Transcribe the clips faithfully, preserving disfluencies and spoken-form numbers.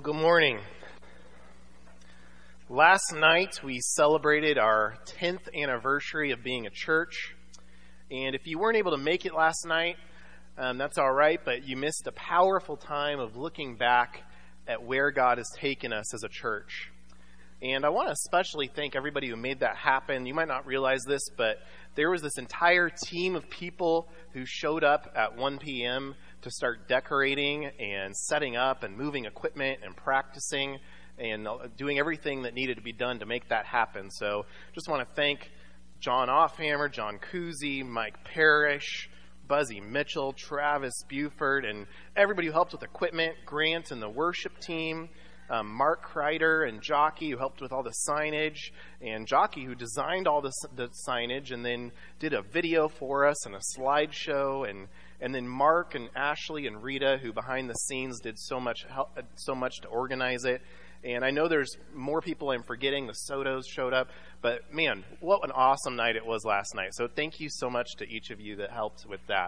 Well, good morning. Last night we celebrated our tenth anniversary of being a church. And if you weren't able to make it last night, um, that's all right, but you missed a powerful time of looking back at where God has taken us as a church. And I want to especially thank everybody who made that happen. You might not realize this, but there was this entire team of people who showed up at one p.m. to start decorating and setting up and moving equipment and practicing and doing everything that needed to be done to make that happen. So just want to thank John Offhammer, John Kuzi, Mike Parrish, Buzzy Mitchell, Travis Buford, and everybody who helped with equipment, Grant and the worship team, um, Mark Kreider and Jockey who helped with all the signage, and Jockey who designed all the, the signage and then did a video for us and a slideshow, and and then Mark and Ashley and Rita who behind the scenes did so much help, so much to organize it. And I know there's more people I'm forgetting. The Sotos showed up. But, man, what an awesome night it was last night. So thank you so much to each of you that helped with that.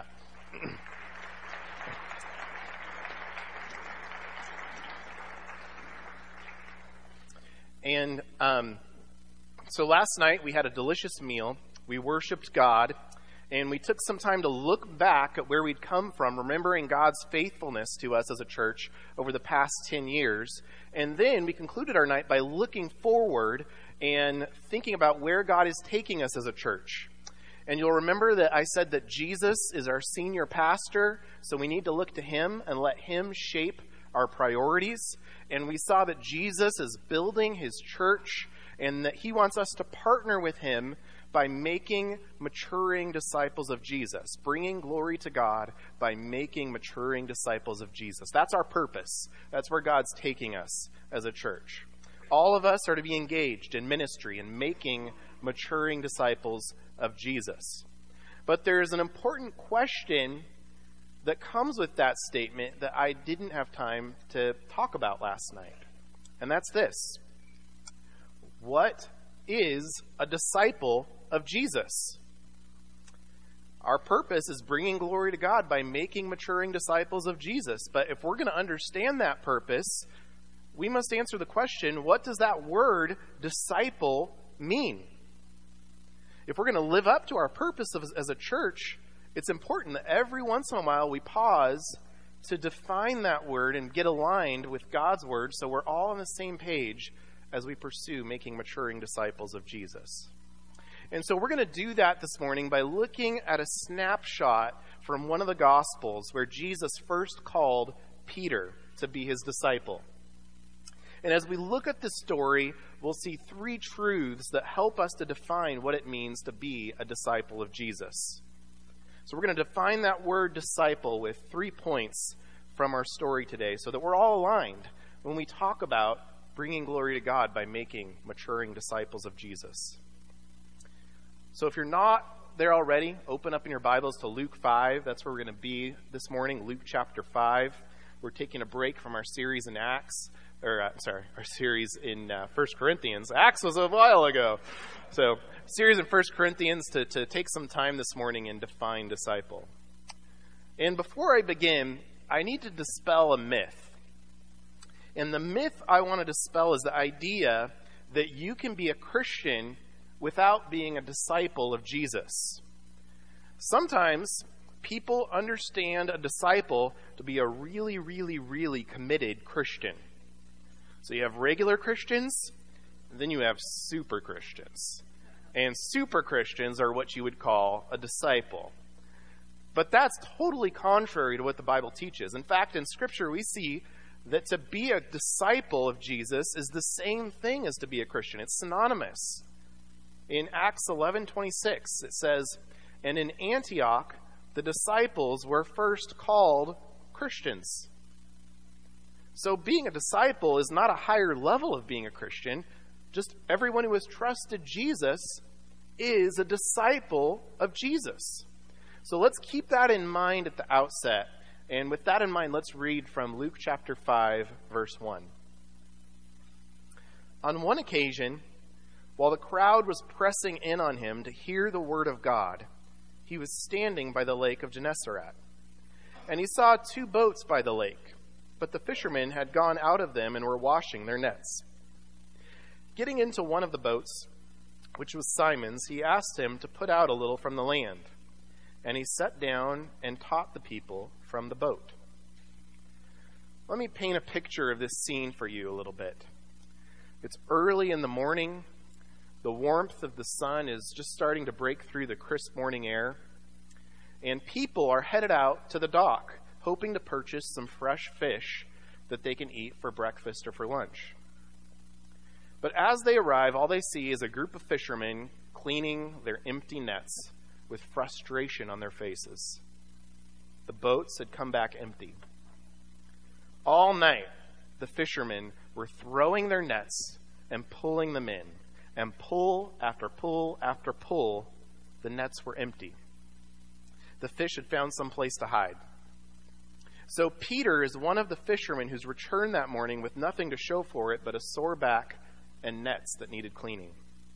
and um, so last night we had a delicious meal. We worshiped God. And we took some time to look back at where we'd come from, remembering God's faithfulness to us as a church over the past ten years. And then we concluded our night by looking forward and thinking about where God is taking us as a church. And you'll remember that I said that Jesus is our senior pastor, so we need to look to him and let him shape our priorities. And we saw that Jesus is building his church and that he wants us to partner with him by making maturing disciples of Jesus, bringing glory to God by making maturing disciples of Jesus. That's our purpose. That's where God's taking us as a church. All of us are to be engaged in ministry and making maturing disciples of Jesus. But there's an important question that comes with that statement that I didn't have time to talk about last night. And that's this. What is a disciple of Jesus? Our purpose is bringing glory to God by making maturing disciples of Jesus. But if we're going to understand that purpose, we must answer the question, what does that word disciple mean? If we're going to live up to our purpose as, as a church, it's important that every once in a while we pause to define that word and get aligned with God's word so we're all on the same page as we pursue making maturing disciples of Jesus. And so we're going to do that this morning by looking at a snapshot from one of the Gospels where Jesus first called Peter to be his disciple. And as we look at this story, we'll see three truths that help us to define what it means to be a disciple of Jesus. So we're going to define that word disciple with three points from our story today so that we're all aligned when we talk about bringing glory to God by making maturing disciples of Jesus. So if you're not there already, open up in your Bibles to Luke five. That's where we're going to be this morning, Luke chapter five. We're taking a break from our series in Acts, or uh, sorry, our series in uh, First Corinthians. Acts was a while ago. So series in First Corinthians to, to take some time this morning and define disciple. And before I begin, I need to dispel a myth. And the myth I want to dispel is the idea that you can be a Christian without being a disciple of Jesus. Sometimes people understand a disciple to be a really, really, really committed Christian. So you have regular Christians, and then you have super Christians. And super Christians are what you would call a disciple. But that's totally contrary to what the Bible teaches. In fact, in Scripture we see that to be a disciple of Jesus is the same thing as to be a Christian. It's synonymous. In Acts eleven twenty-six, it says, "And in Antioch, the disciples were first called Christians." So being a disciple is not a higher level of being a Christian. Just everyone who has trusted Jesus is a disciple of Jesus. So let's keep that in mind at the outset. And with that in mind, let's read from Luke chapter five, verse one. On one occasion, while the crowd was pressing in on him to hear the word of God, he was standing by the lake of Gennesaret. And he saw two boats by the lake. but the fishermen had gone out of them and were washing their nets. Getting into one of the boats, which was Simon's, he asked him to put out a little from the land. And he sat down and taught the people from the boat. Let me paint a picture of this scene for you a little bit. It's early in the morning. The warmth of the sun is just starting to break through the crisp morning air. And people are headed out to the dock, hoping to purchase some fresh fish that they can eat for breakfast or for lunch. But as they arrive, all they see is a group of fishermen cleaning their empty nets with frustration on their faces. The boats had come back empty. All night, the fishermen were throwing their nets and pulling them in. And pull after pull after pull, the nets were empty. The fish had found some place to hide. So Peter is one of the fishermen who's returned that morning with nothing to show for it but a sore back and nets that needed cleaning.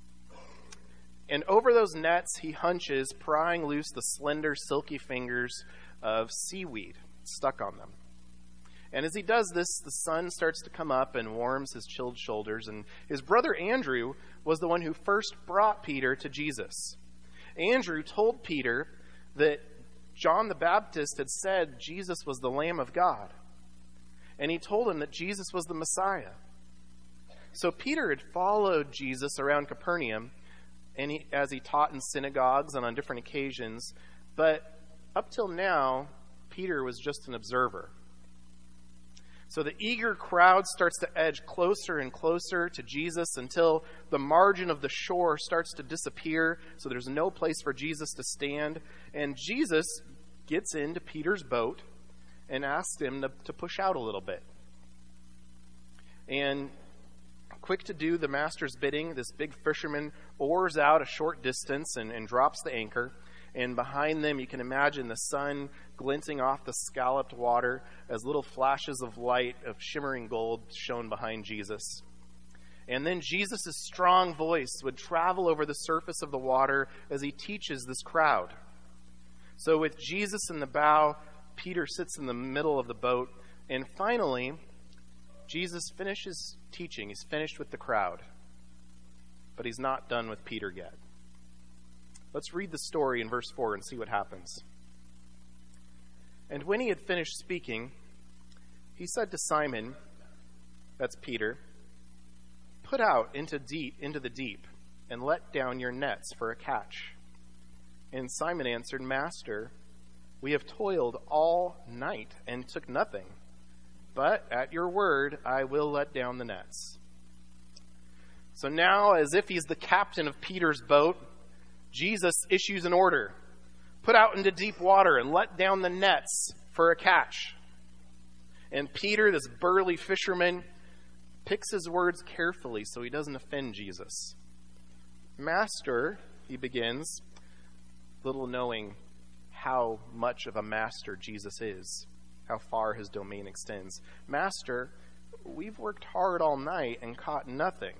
And over those nets, he hunches, prying loose the slender, silky fingers of seaweed stuck on them. And as he does this, the sun starts to come up and warms his chilled shoulders. And his brother Andrew was the one who first brought Peter to Jesus. Andrew told Peter that John the Baptist had said Jesus was the Lamb of God. And he told him that Jesus was the Messiah. So Peter had followed Jesus around Capernaum, and he, as he taught in synagogues and on different occasions. But up till now, Peter was just an observer. So the eager crowd starts to edge closer and closer to Jesus until the margin of the shore starts to disappear, so there's no place for Jesus to stand. And Jesus gets into Peter's boat and asks him to, to push out a little bit. And quick to do the master's bidding, this big fisherman oars out a short distance and, and drops the anchor. And behind them, you can imagine the sun glinting off the scalloped water as little flashes of light of shimmering gold shone behind Jesus. And then Jesus' strong voice would travel over the surface of the water as he teaches this crowd. So with Jesus in the bow, Peter sits in the middle of the boat. And finally, Jesus finishes teaching. He's finished with the crowd. But he's not done with Peter yet. Let's read the story in verse four and see what happens. And when he had finished speaking, he said to Simon, that's Peter, "Put out into deep into the deep and let down your nets for a catch." And Simon answered, "Master, we have toiled all night and took nothing, but at your word I will let down the nets." So now, as if he's the captain of Peter's boat, Jesus issues an order. Put out into deep water and let down the nets for a catch. And Peter, this burly fisherman, picks his words carefully so he doesn't offend Jesus. "Master," he begins, little knowing how much of a master Jesus is, how far his domain extends. "Master, we've worked hard all night and caught nothing."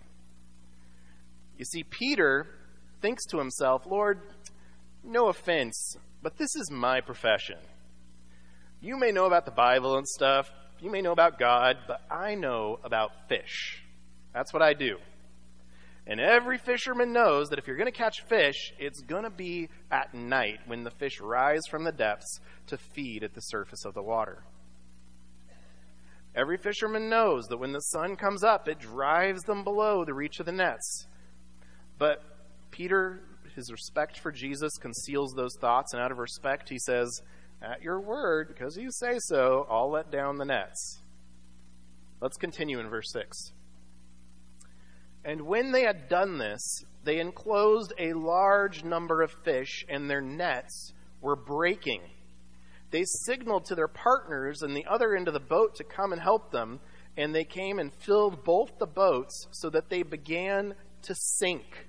You see, Peter thinks to himself, "Lord, no offense, but this is my profession. You may know about the Bible and stuff. You may know about God, but I know about fish. That's what I do. And every fisherman knows that if you're going to catch fish, it's going to be at night when the fish rise from the depths to feed at the surface of the water. Every fisherman knows that when the sun comes up, it drives them below the reach of the nets." But Peter, his respect for Jesus conceals those thoughts, and out of respect, he says, "At your word, because you say so, I'll let down the nets." Let's continue in verse six. "And when they had done this, they enclosed a large number of fish, and their nets were breaking. They signaled to their partners in the other end of the boat to come and help them, and they came and filled both the boats so that they began to sink."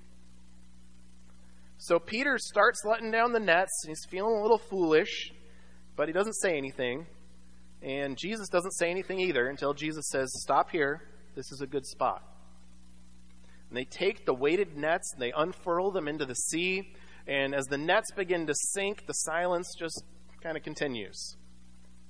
So Peter starts letting down the nets, and he's feeling a little foolish, but he doesn't say anything. And Jesus doesn't say anything either until Jesus says, "Stop here. This is a good spot." And they take the weighted nets and they unfurl them into the sea. And as the nets begin to sink, the silence just kind of continues.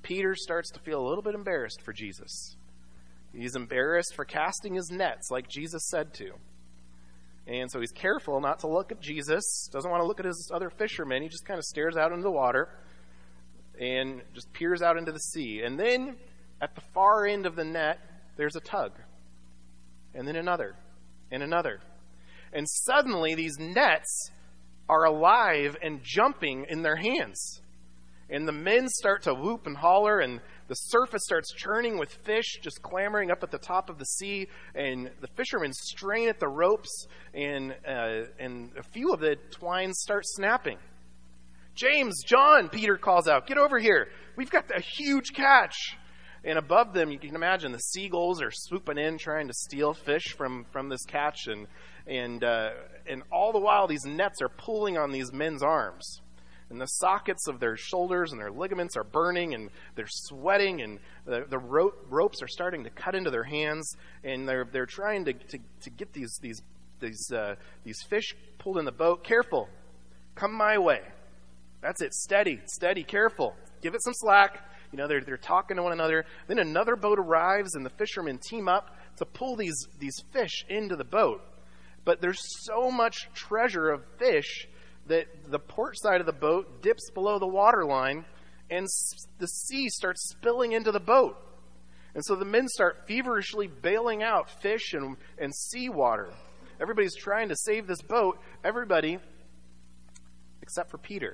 Peter starts to feel a little bit embarrassed for Jesus. He's embarrassed for casting his nets like Jesus said to. And so he's careful not to look at Jesus, doesn't want to look at his other fishermen. He just kind of stares out into the water and just peers out into the sea. And then at the far end of the net, there's a tug. And then another, and another. And suddenly these nets are alive and jumping in their hands. And the men start to whoop and holler, and the surface starts churning with fish just clamoring up at the top of the sea. And the fishermen strain at the ropes, and uh, and a few of the twines start snapping. James, John, Peter calls out, get over here. We've got a huge catch. And above them, you can imagine the seagulls are swooping in, trying to steal fish from, from this catch. And and uh, and all the while, these nets are pulling on these men's arms. And the sockets of their shoulders and their ligaments are burning, and they're sweating, and the, the rope, ropes are starting to cut into their hands, and they're they're trying to to, to get these these these uh, these fish pulled in the boat. Careful, come my way. That's it. Steady, steady, careful. Give it some slack. You know, they're they're talking to one another. Then another boat arrives, and the fishermen team up to pull these these fish into the boat. But there's so much treasure of fish that the port side of the boat dips below the water line, and the sea starts spilling into the boat. And so the men start feverishly bailing out fish and, and seawater. Everybody's trying to save this boat. Everybody except for Peter.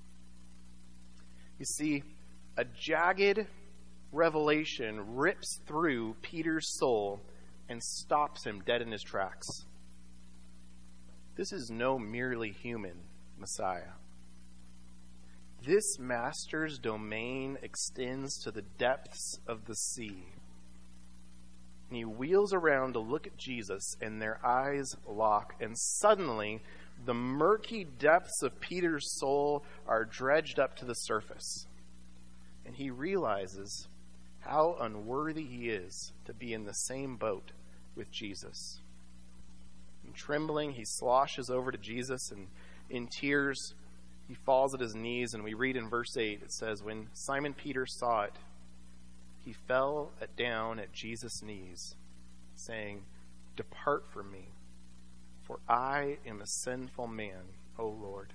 You see, a jagged revelation rips through Peter's soul and stops him dead in his tracks. This is no merely human Messiah. This master's domain extends to the depths of the sea. And he wheels around to look at Jesus, and their eyes lock. And suddenly, the murky depths of Peter's soul are dredged up to the surface. And he realizes how unworthy he is to be in the same boat with Jesus. And trembling, he sloshes over to Jesus, and in tears, he falls at his knees. And we read in verse eight, it says, when Simon Peter saw it, he fell at down at Jesus' knees, saying, depart from me, for I am a sinful man, O Lord.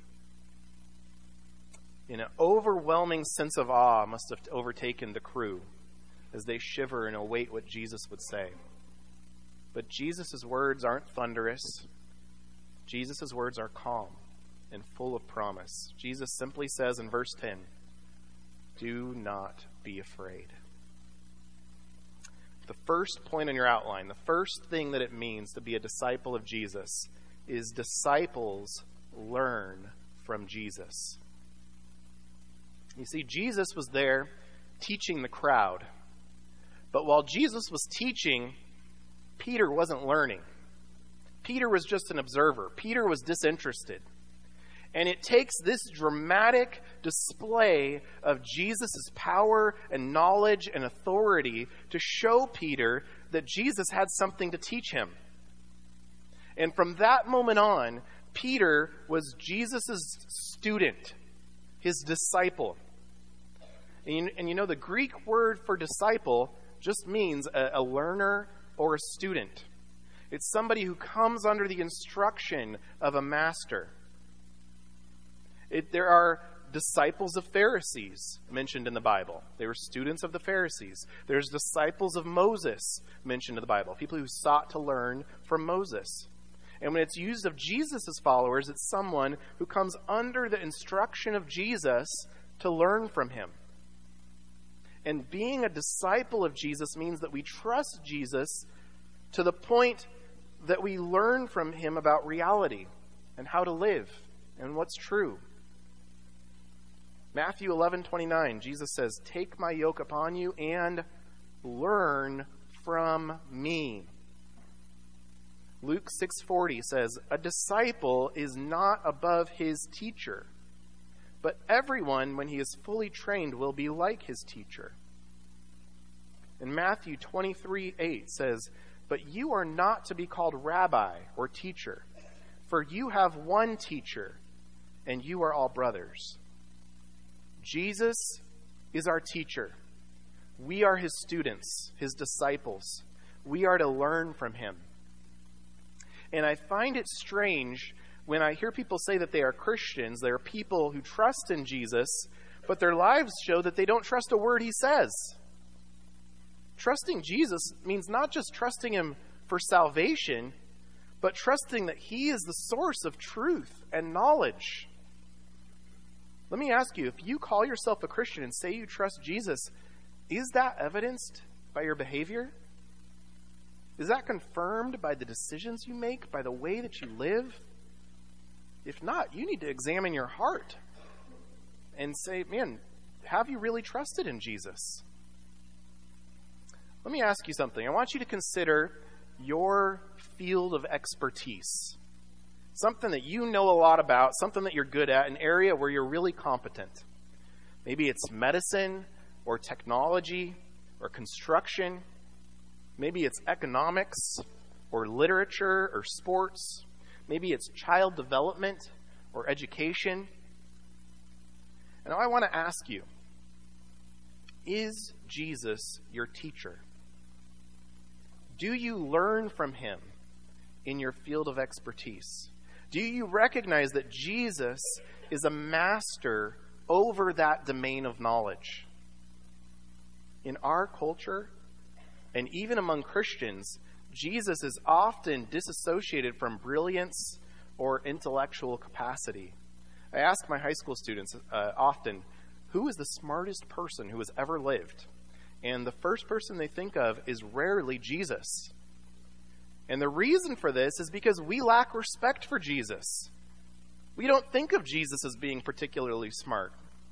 An overwhelming sense of awe must have overtaken the crew as they shiver and await what Jesus would say. But Jesus' words aren't thunderous. Jesus' words are calm and full of promise. Jesus simply says in verse ten, do not be afraid. The first point on your outline, the first thing that it means to be a disciple of Jesus is disciples learn from Jesus. You see, Jesus was there teaching the crowd. But while Jesus was teaching, Peter wasn't learning. Peter was just an observer. Peter was disinterested. And it takes this dramatic display of Jesus' power and knowledge and authority to show Peter that Jesus had something to teach him. And from that moment on, Peter was Jesus' student, his disciple. And you, and you know, the Greek word for disciple just means a, a learner or a student. It's somebody who comes under the instruction of a master. It, there are disciples of Pharisees mentioned in the Bible. They were students of the Pharisees. There's disciples of Moses mentioned in the Bible, people who sought to learn from Moses. And when it's used of Jesus' followers, it's someone who comes under the instruction of Jesus to learn from him. And being a disciple of Jesus means that we trust Jesus to the point that we learn from him about reality and how to live and what's true. Matthew eleven twenty-nine, Jesus says, take my yoke upon you and learn from me. Luke six forty says, a disciple is not above his teacher, but everyone, when he is fully trained, will be like his teacher. And Matthew twenty-three eight says, but you are not to be called rabbi or teacher, for you have one teacher, and you are all brothers. Jesus is our teacher. We are his students, his disciples. We are to learn from him. And I find it strange when I hear people say that they are Christians, they are people who trust in Jesus, but their lives show that they don't trust a word he says. Trusting Jesus means not just trusting him for salvation, but trusting that he is the source of truth and knowledge. Let me ask you, if you call yourself a Christian and say you trust Jesus, is that evidenced by your behavior? Is that confirmed by the decisions you make, by the way that you live? If not, you need to examine your heart and say, man, have you really trusted in Jesus? Let me ask you something. I want you to consider your field of expertise. Something that you know a lot about, something that you're good at, an area where you're really competent. Maybe it's medicine or technology or construction. Maybe it's economics or literature or sports. Maybe it's child development or education. And I want to ask you, is Jesus your teacher? Do you learn from him in your field of expertise? Do you recognize that Jesus is a master over that domain of knowledge? In our culture, and even among Christians, Jesus is often disassociated from brilliance or intellectual capacity. I ask my high school students uh, often, who is the smartest person who has ever lived? And the first person they think of is rarely Jesus. And the reason for this is because we lack respect for Jesus. We don't think of Jesus as being particularly smart.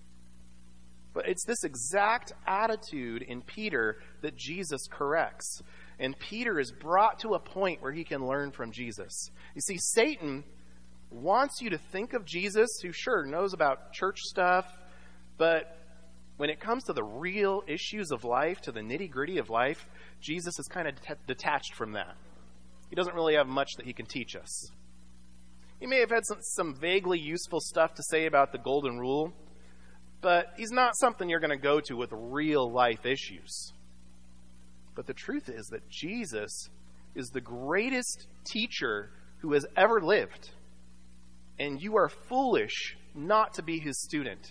But it's this exact attitude in Peter that Jesus corrects. And Peter is brought to a point where he can learn from Jesus. You see, Satan wants you to think of Jesus, who sure knows about church stuff, but when it comes to the real issues of life, to the nitty-gritty of life, Jesus is kind of det- detached from that. He doesn't really have much that he can teach us. He may have had some, some vaguely useful stuff to say about the golden rule, but he's not something you're going to go to with real life issues. But the truth is that Jesus is the greatest teacher who has ever lived, and you are foolish not to be his student.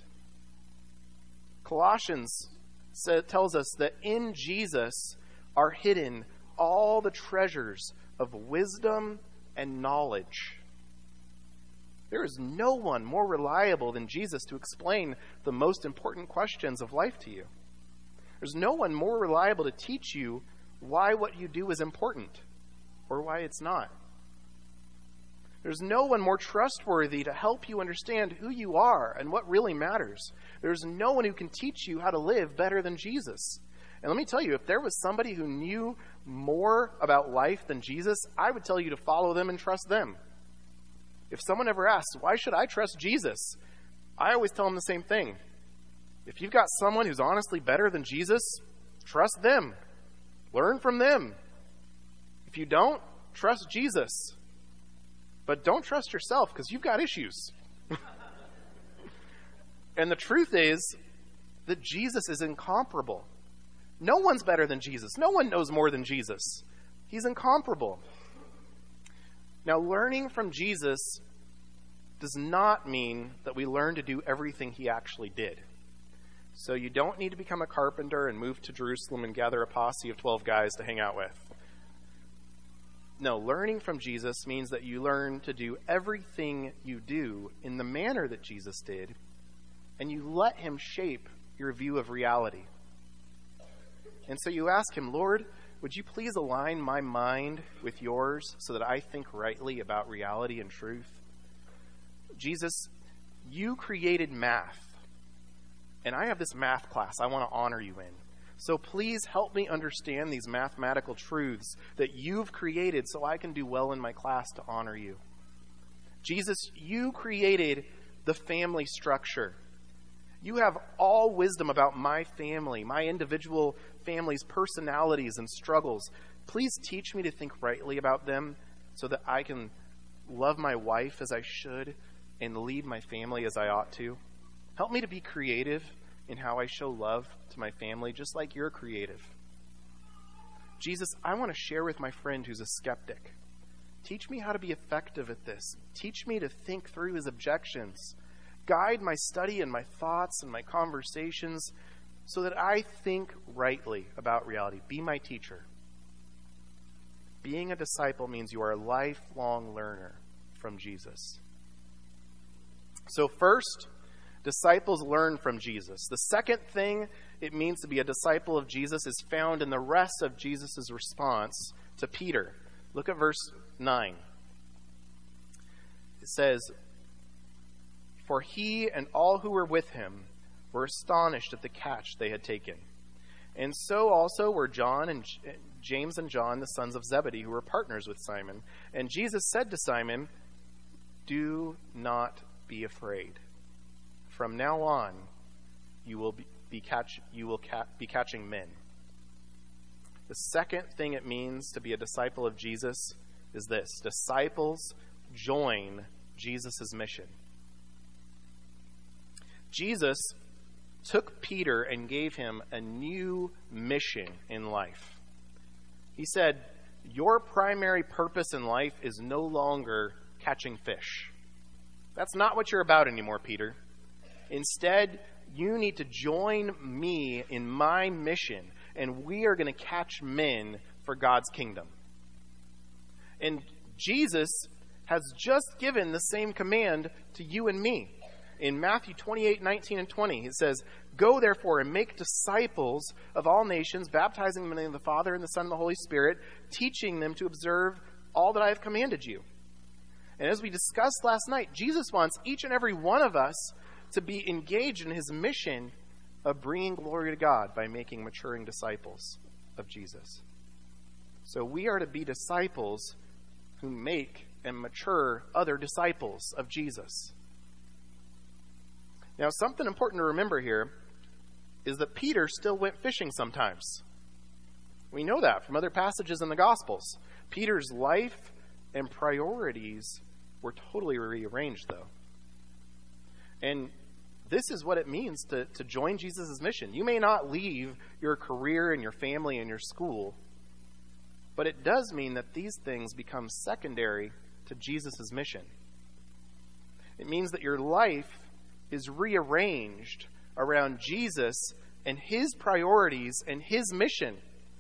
Colossians says, tells us that in Jesus are hidden all the treasures of wisdom and knowledge. There is no one more reliable than Jesus to explain the most important questions of life to you. There's no one more reliable to teach you why what you do is important or why it's not. There's no one more trustworthy to help you understand who you are and what really matters. There's no one who can teach you how to live better than Jesus. And let me tell you, if there was somebody who knew more about life than Jesus, I would tell you to follow them and trust them. If someone ever asks, why should I trust Jesus? I always tell them the same thing. If you've got someone who's honestly better than Jesus, trust them. Learn from them. If you don't, trust Jesus. But don't trust yourself because you've got issues. And the truth is that Jesus is incomparable. No one's better than Jesus. No one knows more than Jesus. He's incomparable. Now, learning from Jesus does not mean that we learn to do everything he actually did. So you don't need to become a carpenter and move to Jerusalem and gather a posse of twelve guys to hang out with. No, learning from Jesus means that you learn to do everything you do in the manner that Jesus did, and you let him shape your view of reality. And so you ask him, Lord, would you please align my mind with yours so that I think rightly about reality and truth? Jesus, you created math, and I have this math class I want to honor you in. So please help me understand these mathematical truths that you've created so I can do well in my class to honor you. Jesus, you created the family structure. You have all wisdom about my family, my individual family's personalities and struggles. Please teach me to think rightly about them so that I can love my wife as I should and lead my family as I ought to. Help me to be creative in how I show love to my family, just like you're creative. Jesus, I want to share with my friend who's a skeptic. Teach me how to be effective at this. Teach me to think through his objections. Guide my study and my thoughts and my conversations so that I think rightly about reality. Be my teacher. Being a disciple means you are a lifelong learner from Jesus. So first, disciples learn from Jesus. The second thing it means to be a disciple of Jesus is found in the rest of Jesus' response to Peter. Look at verse nine. It says, "For he and all who were with him were astonished at the catch they had taken. And so also were John and James and John, the sons of Zebedee, who were partners with Simon. And Jesus said to Simon, 'Do not be afraid. From now on, you will be, be catch you will ca- be catching men.'" The second thing it means to be a disciple of Jesus is this: disciples join Jesus' mission. Jesus took Peter and gave him a new mission in life. He said, "Your primary purpose in life is no longer catching fish. That's not what you're about anymore, Peter. Instead, you need to join me in my mission, and we are going to catch men for God's kingdom." And Jesus has just given the same command to you and me. In Matthew twenty-eight, nineteen, and twenty, it says, "Go therefore and make disciples of all nations, baptizing them in the name of the Father and the Son and the Holy Spirit, teaching them to observe all that I have commanded you." And as we discussed last night, Jesus wants each and every one of us to be engaged in his mission of bringing glory to God by making maturing disciples of Jesus. So we are to be disciples who make and mature other disciples of Jesus. Now, something important to remember here is that Peter still went fishing sometimes. We know that from other passages in the Gospels. Peter's life and priorities were totally rearranged, though. And this is what it means to, to join Jesus' mission. You may not leave your career and your family and your school, but it does mean that these things become secondary to Jesus' mission. It means that your life is rearranged around Jesus and his priorities and his mission.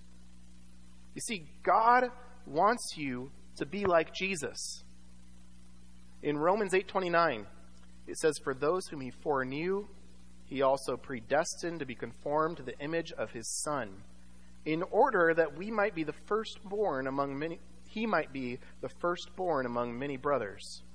You see, God wants you to be like Jesus. In Romans eight twenty-nine, it says, "For those whom he foreknew, he also predestined to be conformed to the image of his Son, in order that we might be the firstborn among many, he might be the firstborn among many brothers."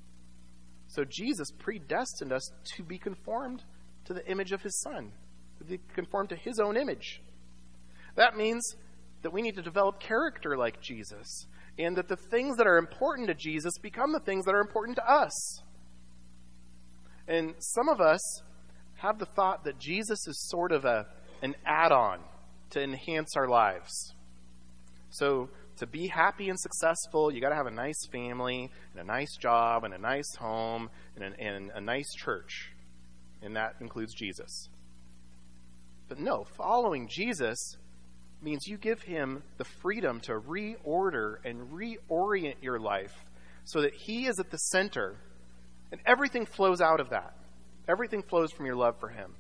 So Jesus predestined us to be conformed to the image of his Son, to be conformed to his own image. That means that we need to develop character like Jesus, and that the things that are important to Jesus become the things that are important to us. And some of us have the thought that Jesus is sort of a an add-on to enhance our lives. So to be happy and successful, you got to have a nice family and a nice job and a nice home and, an, and a nice church. And that includes Jesus. But no, following Jesus means you give him the freedom to reorder and reorient your life so that he is at the center and everything flows out of that. Everything flows from your love for him.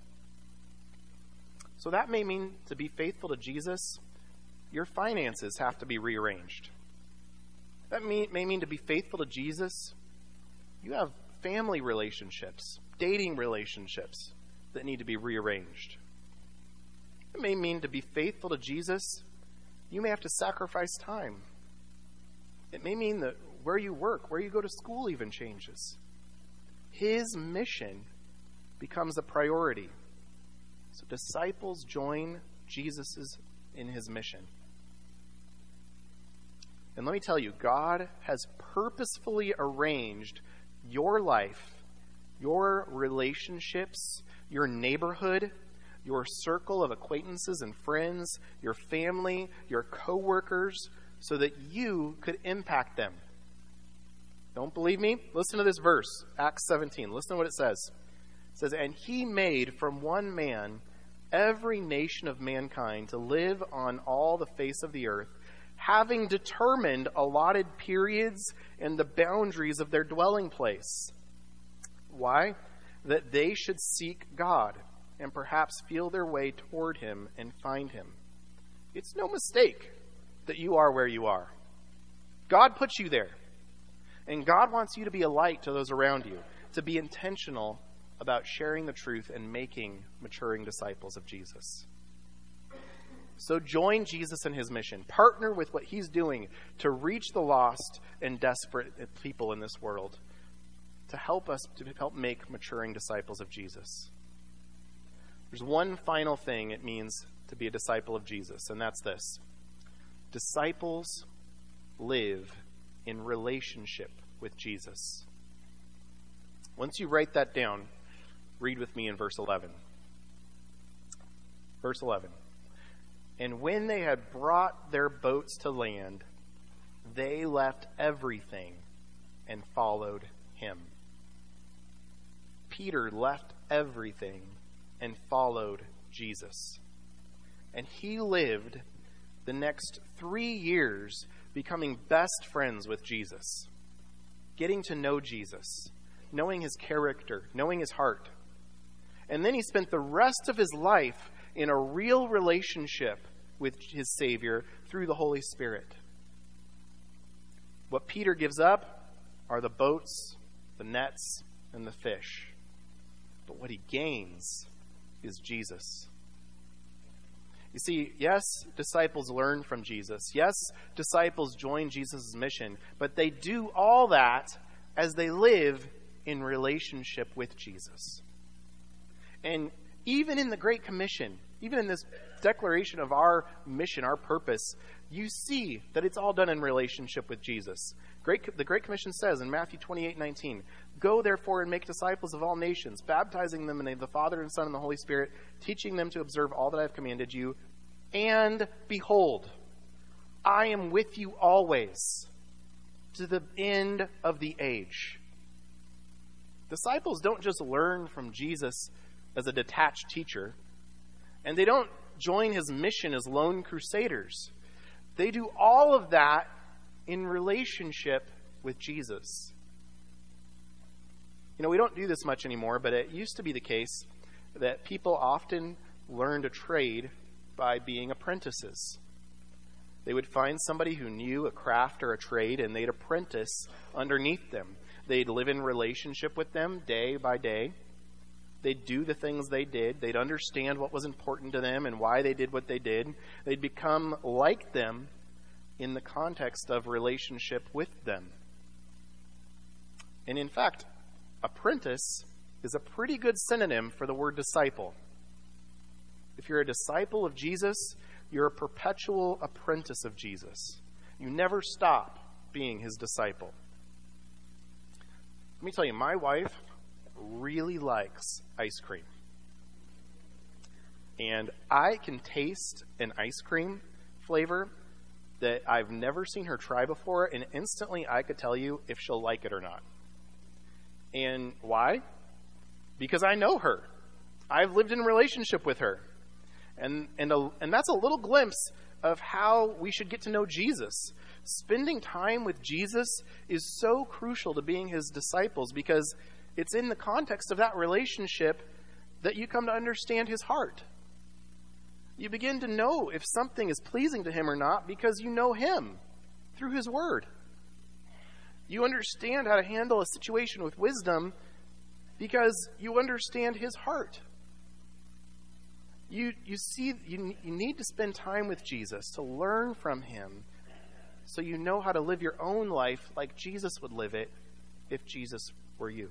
So that may mean to be faithful to Jesus, your finances have to be rearranged. That may, may mean to be faithful to Jesus, you have family relationships, dating relationships that need to be rearranged. It may mean to be faithful to Jesus, you may have to sacrifice time. It may mean that where you work, where you go to school even changes. His mission becomes a priority. So disciples join Jesus' in his mission. And let me tell you, God has purposefully arranged your life, your relationships, your neighborhood, your circle of acquaintances and friends, your family, your coworkers, so that you could impact them. Don't believe me? Listen to this verse, Acts seventeen. Listen to what it says. It says, and he made from one man every nation of mankind to live on all the face of the earth, having determined allotted periods and the boundaries of their dwelling place. Why? That they should seek God and perhaps feel their way toward him and find him. It's no mistake that you are where you are. God puts you there. And God wants you to be a light to those around you, to be intentional about sharing the truth and making maturing disciples of Jesus. So join Jesus in his mission. Partner with what he's doing to reach the lost and desperate people in this world, to help us to help make maturing disciples of Jesus. There's one final thing it means to be a disciple of Jesus, and that's this. Disciples live in relationship with Jesus. Once you write that down, read with me in verse eleven. Verse eleven. And when they had brought their boats to land, they left everything and followed him. Peter left everything and followed Jesus. And he lived the next three years becoming best friends with Jesus, getting to know Jesus, knowing his character, knowing his heart. And then he spent the rest of his life in a real relationship with his Savior through the Holy Spirit. What Peter gives up are the boats, the nets, and the fish. But what he gains is Jesus. You see, yes, disciples learn from Jesus. Yes, disciples join Jesus' mission. But they do all that as they live in relationship with Jesus. And even in the Great Commission, even in this declaration of our mission, our purpose, you see that it's all done in relationship with Jesus. Great, the Great Commission says in Matthew twenty-eight nineteen, go therefore and make disciples of all nations, baptizing them in the name of the Father and Son and the Holy Spirit, teaching them to observe all that I have commanded you. And behold, I am with you always to the end of the age. Disciples don't just learn from Jesus as a detached teacher, and they don't join his mission as lone crusaders. They do all of that in relationship with Jesus. You know, we don't do this much anymore, but it used to be the case that people often learned a trade by being apprentices. They would find somebody who knew a craft or a trade, and they'd apprentice underneath them. They'd live in relationship with them day by day. They'd do the things they did. They'd understand what was important to them and why they did what they did. They'd become like them in the context of relationship with them. And in fact, apprentice is a pretty good synonym for the word disciple. If you're a disciple of Jesus, you're a perpetual apprentice of Jesus. You never stop being his disciple. Let me tell you, my wife really likes ice cream. And I can taste an ice cream flavor that I've never seen her try before, and instantly I could tell you if she'll like it or not. And why? Because I know her. I've lived in a relationship with her. And and a, and that's a little glimpse of how we should get to know Jesus. Spending time with Jesus is so crucial to being his disciples, because it's in the context of that relationship that you come to understand his heart. You begin to know if something is pleasing to him or not because you know him through his word. You understand how to handle a situation with wisdom because you understand his heart. You you see, you, you need to spend time with Jesus to learn from him so you know how to live your own life like Jesus would live it if Jesus were you.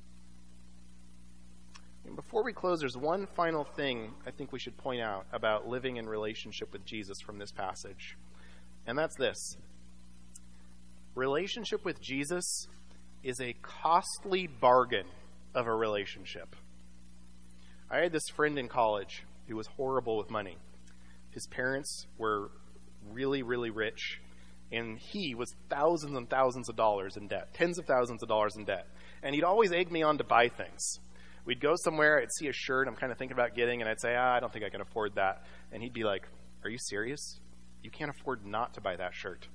And before we close, there's one final thing I think we should point out about living in relationship with Jesus from this passage. And that's this. Relationship with Jesus is a costly bargain of a relationship. I had this friend in college who was horrible with money. His parents were really, really rich, and he was thousands and thousands of dollars in debt, tens of thousands of dollars in debt. And he'd always egg me on to buy things. we'd go somewhere, I'd see a shirt I'm kind of thinking about getting, and I'd say, ah, I don't think I can afford that. And he'd be like, are you serious? You can't afford not to buy that shirt.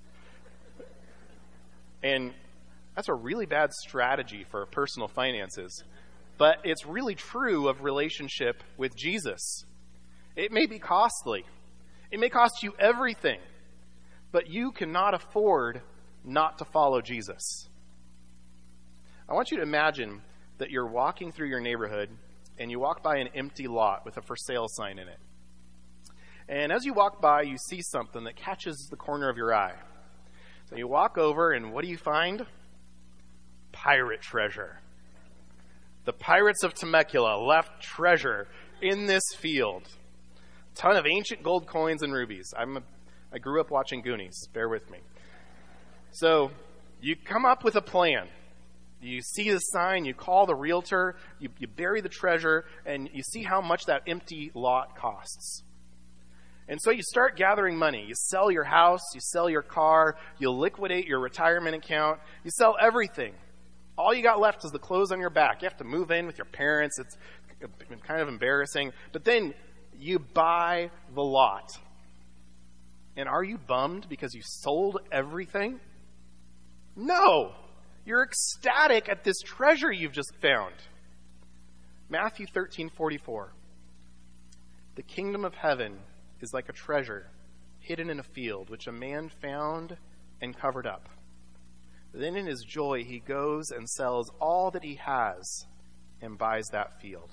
And that's a really bad strategy for personal finances. But it's really true of relationship with Jesus. It may be costly. It may cost you everything. But you cannot afford not to follow Jesus. I want you to imagine that you're walking through your neighborhood and you walk by an empty lot with a for sale sign in it. And as you walk by, you see something that catches the corner of your eye. So you walk over, and what do you find? Pirate treasure. The pirates of Temecula left treasure in this field. A ton of ancient gold coins and rubies. I'm a, I grew up watching Goonies. Bear with me. So you come up with a plan. You see the sign, you call the realtor, you, you bury the treasure, and you see how much that empty lot costs. And so you start gathering money. You sell your house, you sell your car, you liquidate your retirement account, you sell everything. All you got left is the clothes on your back. You have to move in with your parents. It's kind of embarrassing. But then you buy the lot. And are you bummed because you sold everything? No. You're ecstatic at this treasure you've just found. Matthew thirteen forty-four. The kingdom of heaven is like a treasure hidden in a field, which a man found and covered up. Then in his joy, he goes and sells all that he has and buys that field.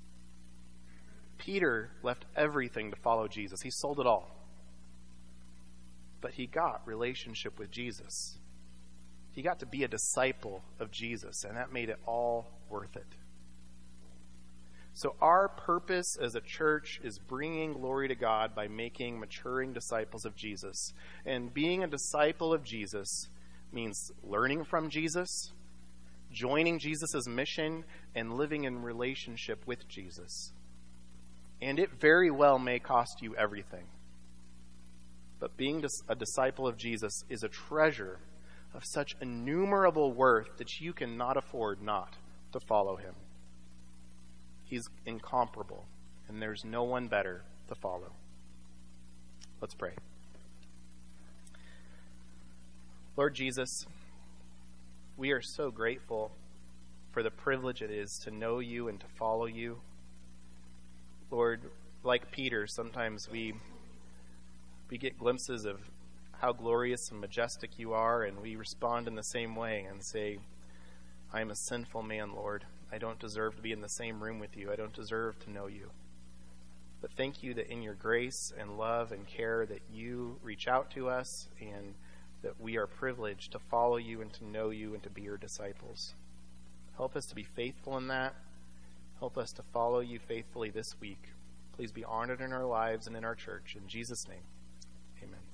Peter left everything to follow Jesus. He sold it all. But he got relationship with Jesus. He got to be a disciple of Jesus, and that made it all worth it. So our purpose as a church is bringing glory to God by making maturing disciples of Jesus. And being a disciple of Jesus means learning from Jesus, joining Jesus' mission, and living in relationship with Jesus. And it very well may cost you everything. But being a disciple of Jesus is a treasure of such innumerable worth that you cannot afford not to follow him. He's incomparable, and there's no one better to follow. Let's pray. Lord Jesus, we are so grateful for the privilege it is to know you and to follow you. Lord, like Peter, sometimes we we get glimpses of how glorious and majestic you are, and we respond in the same way and say, I am a sinful man, Lord. I don't deserve to be in the same room with you. I don't deserve to know you. But thank you that in your grace and love and care that you reach out to us, and that we are privileged to follow you and to know you and to be your disciples. Help us to be faithful in that. Help us to follow you faithfully this week. Please be honored in our lives and in our church. In Jesus' name, amen.